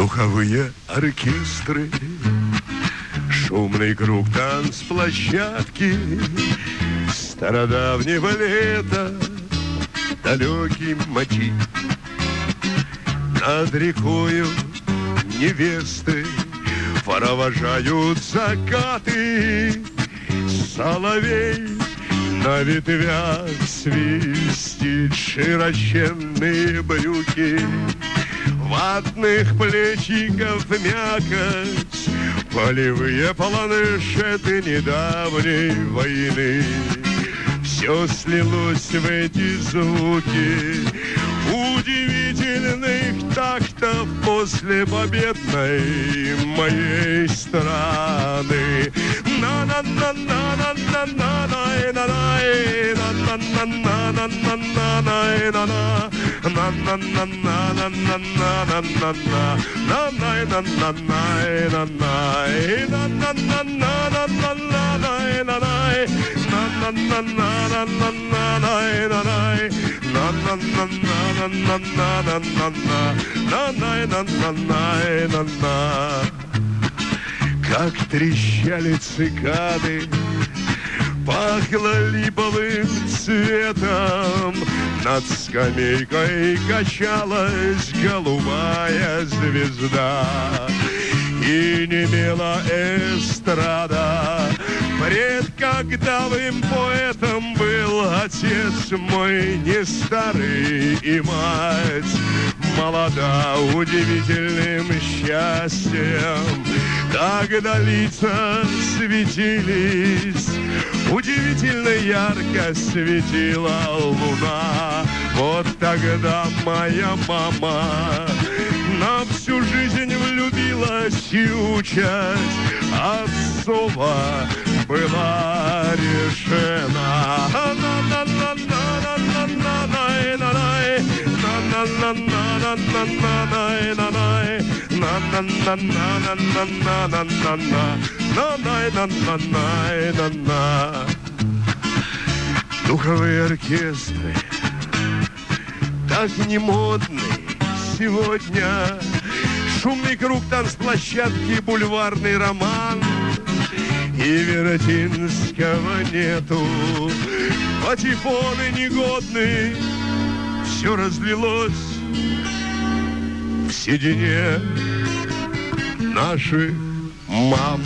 Духовые оркестры, шумный круг танцплощадки, стародавнего лета далекий мотив. Над рекою невесты провожают закаты, соловей на ветвях свистит широченные брюки, ватных плечиков мякоть, полевые планшеты недавней войны. Все слилось в эти звуки удивительных тактов после победной моей страны. Как трещали цикады, пахло липовым цветом, над скамейкой качалась голубая звезда, и немела эстрада. Пред кагдавым поэтом был отец мой не старый, и мать молода. Удивительным счастьем тогда лица светились, удивительно ярко светила луна. Вот тогда моя мама на всю жизнь влюбилась, и участь отцова была решена. Духовые оркестры так не модны сегодня, шумный круг танцплощадки, бульварный роман, и Вертинского нету, патефоны негодны, все разлилось в седине наших мам.